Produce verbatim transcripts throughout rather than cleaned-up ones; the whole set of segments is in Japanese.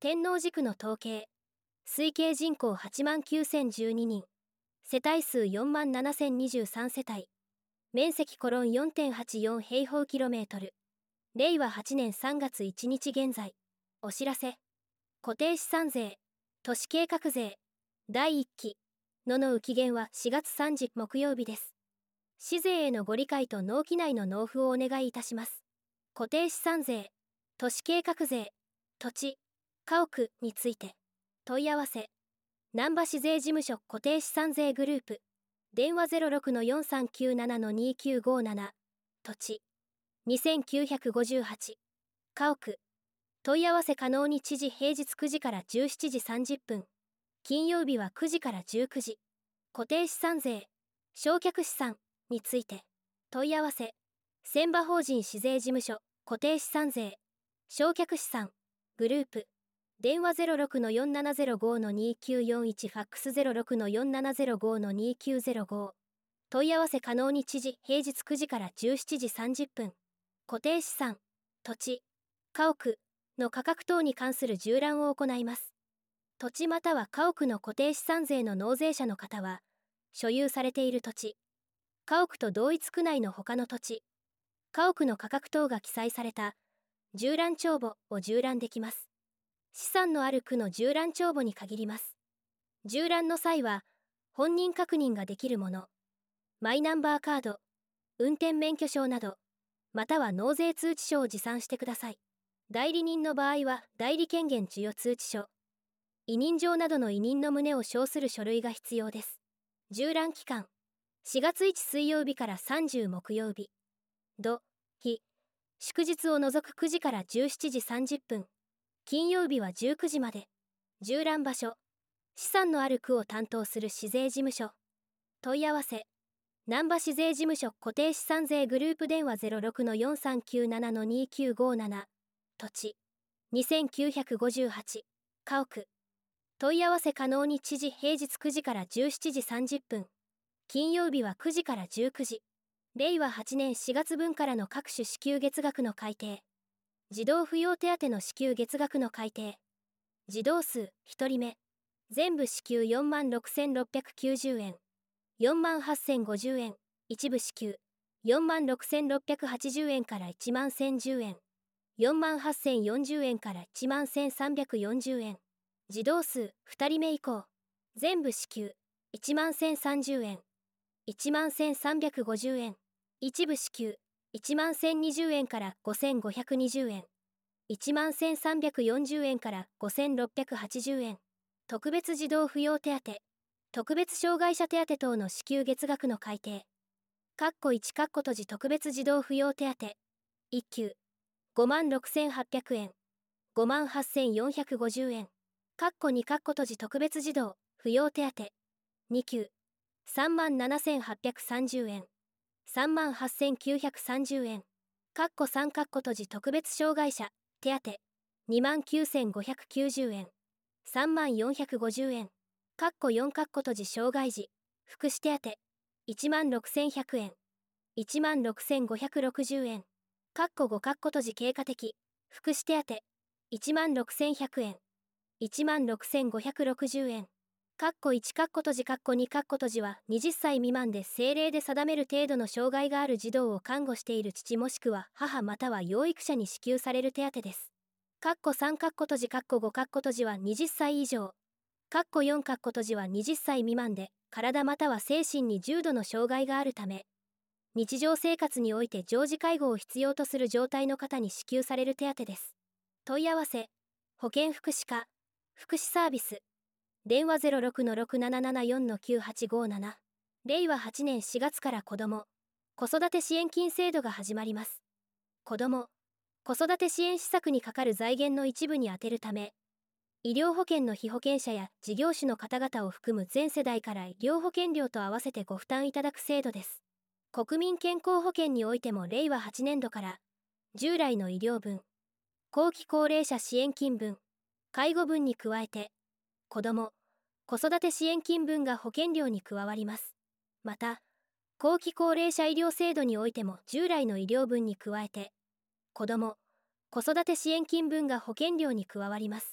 天王寺区の統計。推計人口はちまんきゅうせんじゅうににん。世帯数よんまんななせんにじゅうさん世帯。面積 よんてんはちよん 平方キロメートル。れいわはちねんさんがついちにち現在。お知らせ。固定資産税、都市計画税、だいいっきのの浮減はしがつさんじ木曜日です。市税へのご理解と納期内の納付をお願いいたします。固定資産税、都市計画税、土地、家屋について。問い合わせ。難波市税事務所固定資産税グループ。電話 ゼロろくのよんさんきゅうななのにきゅうごなな。土地。にせんきゅうひゃくごじゅうはち。家屋。問い合わせ可能日時平日くじからじゅうしちじさんじゅっぷん。金曜日はくじからじゅうくじ。固定資産税、償却資産について。問い合わせ。千葉法人市税事務所固定資産税、償却資産、グループ。電話 ゼロろくのよんななゼロごのにきゅうよんいち ファックス ゼロろくのよんななゼロごのにきゅうゼロご。問い合わせ可能日時平日くじからじゅうしちじさんじゅっぷん。固定資産、土地、家屋の価格等に関する縦覧を行います。土地または家屋の固定資産税の納税者の方は、所有されている土地、家屋と同一区内の他の土地、家屋の価格等が記載された縦覧帳簿を縦覧できます。資産のある区の縦覧帳簿に限ります。縦覧の際は、本人確認ができるもの、マイナンバーカード、運転免許証など、または納税通知書を持参してください。代理人の場合は代理権限授与通知書、委任状などの委任の旨を証する書類が必要です。縦覧期間、しがつついたち水曜日からさんじゅう木曜日。土、日、祝日を除くくじからじゅうしちじさんじゅっぷん。金曜日はじゅうくじまで。縦覧場所、資産のある区を担当する市税事務所。問い合わせ。難波市税事務所固定資産税グループ電話 ゼロろくのよんさんきゅうななのにきゅうごなな。土地。にせんきゅうひゃくごじゅうはち。家屋。問い合わせ可能日時平日くじからじゅうしちじさんじゅっぷん。金曜日はくじからじゅうくじ。れいわはちねんしがつ分からの各種支給月額の改定。児童扶養手当の支給月額の改定。児童数ひとりめ。全部支給よんまんろくせんろっぴゃくきゅうじゅうえん。よんまんはっせんごじゅうえん。一部支給。よんまんろくせんろっぴゃくはちじゅうえんからいちまんせんじゅうえん。よんまんはっせんよんじゅうえんからいちまんせんさんびゃくよんじゅうえん。児童数ふたりめ以降。全部支給。いちまんせんさんじゅうえん。いちまんせんさんびゃくごじゅうえん。一部支給。いちまんせんにじゅうえんからごせんごひゃくにじゅうえん。いちまんせんさんびゃくよんじゅうえんからごせんろっぴゃくはちじゅうえん。特別児童扶養手当、特別障害者手当等の支給月額の改定。括弧いち括弧閉じ特別児童扶養手当。いっ級。ごまんろくせんはっぴゃくえん。ごまんはっせんよんひゃくごじゅうえん。括弧に括弧閉じ特別児童扶養手当。に級。さんまんななせんはっぴゃくさんじゅうえん。さんまんはっせんきゅうひゃくさんじゅうえん。括弧さん括弧閉じ特別障害者手当。にまんきゅうせんごひゃくきゅうじゅうえん。さんまんよんひゃくごじゅうえん。括弧よん括弧閉じ障害児福祉手当。いちまんろくせんひゃくえん。いちまんろくせんごひゃくろくじゅうえん。括弧ご括弧閉じ経過的福祉手当。いちまんろくせんひゃくえん。いちまんろくせんごひゃくろくじゅうえん。括弧いち括弧閉じ括弧に括弧閉じははたち未満で政令で定める程度の障害がある児童を看護している父もしくは母または養育者に支給される手当です。括弧さん括弧閉じ括弧ご括弧閉じははたち以上。括弧よん括弧閉じははたち未満で体または精神に重度の障害があるため、日常生活において常時介護を必要とする状態の方に支給される手当です。問い合わせ。保健福祉課、福祉サービス。電話 ゼロろくのろくななななよんのきゅうはちごなな。れいわはちねんしがつから子ども、子育て支援金制度が始まります。子ども、子育て支援施策にかかる財源の一部に充てるため、医療保険の被保険者や事業主の方々を含む全世代から医療保険料と合わせてご負担いただく制度です。国民健康保険においてもれいわはちねんどから、従来の医療分、後期高齢者支援金分、介護分に加えて、子ども、子育て支援金分が保険料に加わります。また、後期高齢者医療制度においても従来の医療分に加えて、子ども、子育て支援金分が保険料に加わります。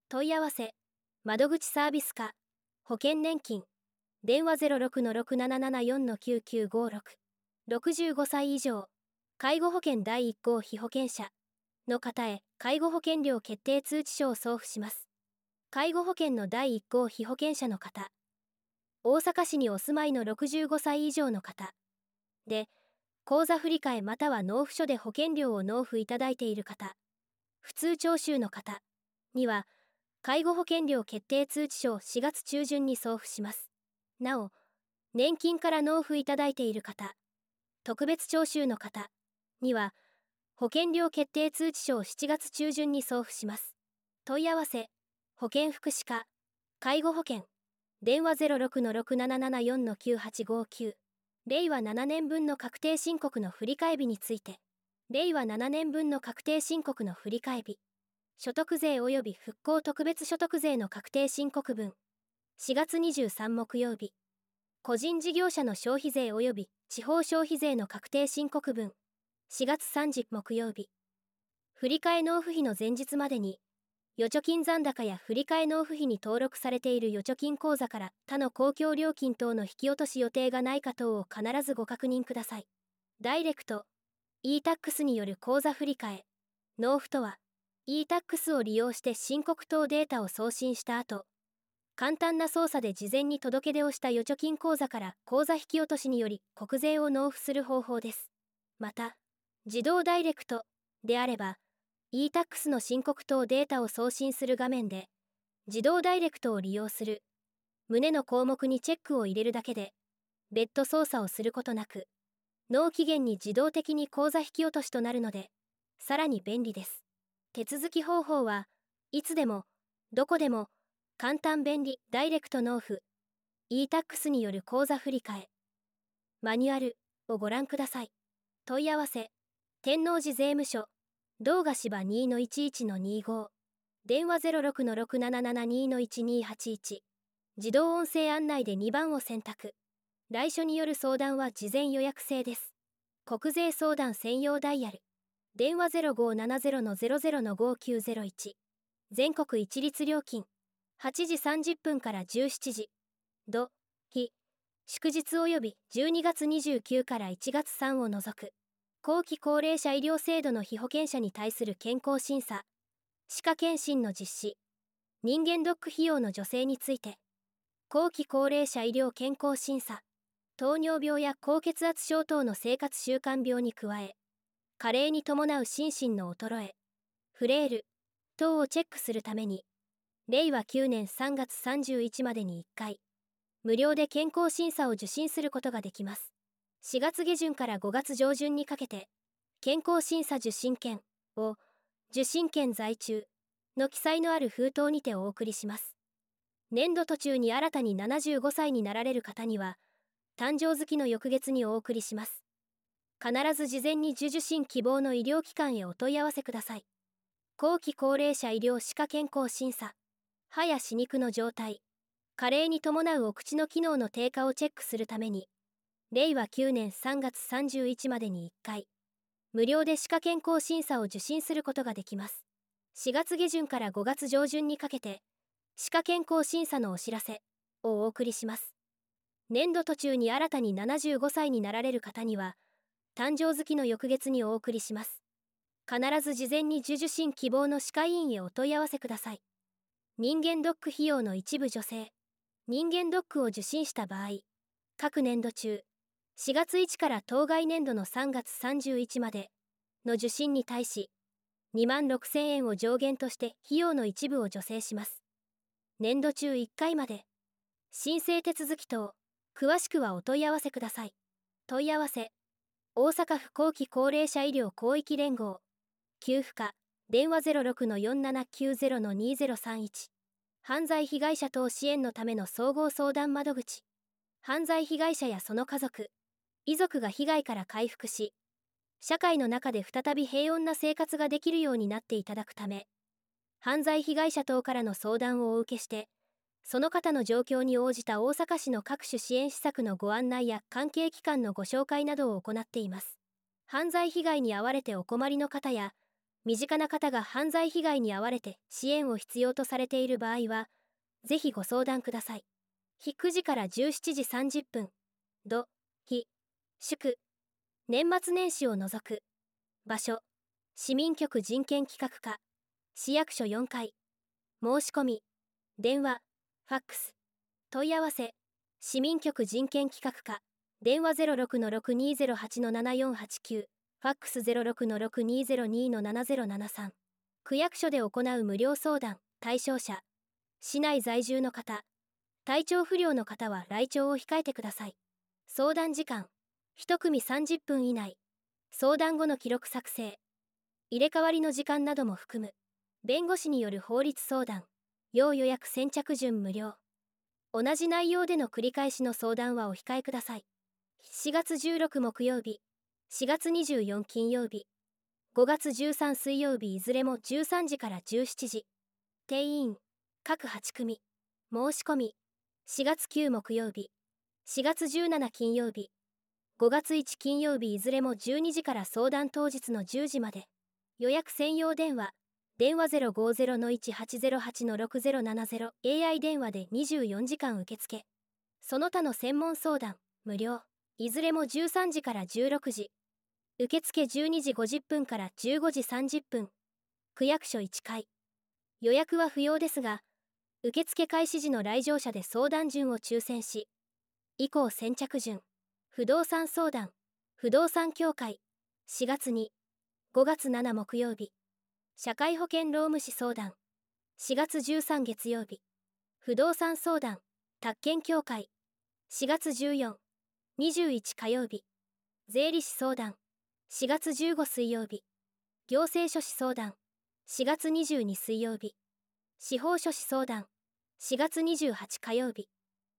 問い合わせ窓口サービス課保険年金電話 ゼロろくのろくななななよんのきゅうきゅうごろく ろくじゅうごさい以上介護保険だいいっ号被保険者の方へ介護保険料決定通知書を送付します。介護保険のだいいっ号被保険者の方、大阪市にお住まいのろくじゅうごさい以上の方で、口座振替または納付書で保険料を納付いただいている方、普通徴収の方には介護保険料決定通知書をしがつ中旬に送付します。なお、年金から納付いただいている方、特別徴収の方には保険料決定通知書をしちがつ中旬に送付します。問い合わせ保健福祉課介護保険電話 ゼロろくのろくななななよんのきゅうはちごきゅう 令和ななねんぶんの確定申告の振替日について令和ななねんぶんの確定申告の振替日所得税及び復興特別所得税の確定申告分しがつにじゅうさん木曜日個人事業者の消費税及び地方消費税の確定申告分しがつさんじゅう木曜日振替納付日の前日までに預貯金残高や振替納付費に登録されている預貯金口座から他の公共料金等の引き落とし予定がないか等を必ずご確認ください。ダイレクト イータックス による口座振替納付とは イータックス を利用して申告等データを送信した後、簡単な操作で事前に届け出をした預貯金口座から口座引き落としにより国税を納付する方法です。また自動ダイレクトであればイータックス の申告等データを送信する画面で自動ダイレクトを利用する旨の項目にチェックを入れるだけで別途操作をすることなく納期限に自動的に口座引き落としとなるのでさらに便利です。手続き方法はいつでもどこでも簡単便利ダイレクト納付 イータックス による口座振替マニュアルをご覧ください。問い合わせ天王寺税務署道賀芝 にのいちいちのにご 電話 ゼロろくのろくななななにのいちにはちいち 自動音声案内でにばんを選択。来所による相談は事前予約制です。国税相談専用ダイヤル電話 ゼロごななゼロのゼロゼロのごきゅうゼロいち 全国一律料金はちじさんじゅっぷんからじゅうしちじ土日祝日及びじゅうにがつにじゅうくにちからいちがつさんを除く後期高齢者医療制度の被保険者に対する健康審査歯科検診の実施人間ドック費用の助成について後期高齢者医療健康審査糖尿病や高血圧症等の生活習慣病に加え加齢に伴う心身の衰えフレイル等をチェックするためにれいわきゅうねんさんがつさんじゅういちまでにいっかい無料で健康審査を受診することができます。しがつ下旬からごがつ上旬にかけて健康審査受診券を受診券在中の記載のある封筒にてお送りします。年度途中に新たにななじゅうごさいになられる方には誕生月の翌月にお送りします。必ず事前に受受診希望の医療機関へお問い合わせください。後期高齢者医療歯科健康審査歯や歯肉の状態加齢に伴うお口の機能の低下をチェックするためにれいわきゅうねんさんがつさんじゅういちまでにいっかい無料で歯科健康審査を受診することができます。しがつ下旬からごがつ上旬にかけて歯科健康審査のお知らせをお送りします。年度途中に新たにななじゅうごさいになられる方には誕生月の翌月にお送りします。必ず事前に受受診希望の歯科医院へお問い合わせください。人間ドック費用の一部助成人間ドックを受診した場合各年度中しがつついたちから当該年度のさんがつさんじゅういちまでの受診に対しにまんろくせんえんを上限として費用の一部を助成します。年度中いっかいまで申請手続き等詳しくはお問い合わせください。問い合わせ大阪府後期高齢者医療広域連合給付課電話 ゼロろくのよんななきゅうゼロのにゼロさんいち 犯罪被害者等支援のための総合相談窓口犯罪被害者やその家族遺族が被害から回復し社会の中で再び平穏な生活ができるようになっていただくため犯罪被害者等からの相談をお受けしてその方の状況に応じた大阪市の各種支援施策のご案内や関係機関のご紹介などを行っています。犯罪被害に遭われてお困りの方や身近な方が犯罪被害に遭われて支援を必要とされている場合は、ぜひご相談ください。日くじからじゅうしちじさんじゅっぷん、土、日、祝、年末年始を除く。場所、市民局人権企画課、市役所よんかい。申し込み、電話、ファックス。問い合わせ、市民局人権企画課、電話 ゼロろくのろくにーゼロはちのななよんはちきゅう、ファックス ゼロろくのろくにーゼロにのななゼロななさん。区役所で行う無料相談、対象者、市内在住の方、体調不良の方は来庁を控えてください。相談時間、いち組さんじゅっぷん以内。相談後の記録作成、入れ替わりの時間なども含む。弁護士による法律相談、要予約先着順無料。同じ内容での繰り返しの相談はお控えください。しがつじゅうろく木曜日、しがつにじゅうよっ金曜日、ごがつじゅうさん水曜日いずれもじゅうさんじからじゅうしちじ。定員、各はち組。申し込み、しがつく木曜日、しがつじゅうしち金曜日、ごがついち金曜日いずれもじゅうにじから相談当日のじゅうじまで。予約専用電話、電話 ゼロごゼロのいちはちゼロはちのろくゼロななゼロ、エーアイ 電話でにじゅうよじかん受付。その他の専門相談、無料。いずれもじゅうさんじからじゅうろくじ。受付じゅうにじごじゅっぷんからじゅうごじさんじゅっぷん。区役所いっかい。予約は不要ですが、受付開始時の来場者で相談順を抽選し、以降先着順。不動産相談、不動産協会、しがつに、ごがつしち木曜日。社会保険労務士相談、しがつじゅうさん月曜日。不動産相談、宅建協会、しがつじゅうよっ、にじゅういち火曜日。税理士相談、しがつじゅうご水曜日。行政書士相談、しがつにじゅうに水曜日。司法書士相談、しがつにじゅうはち火曜日。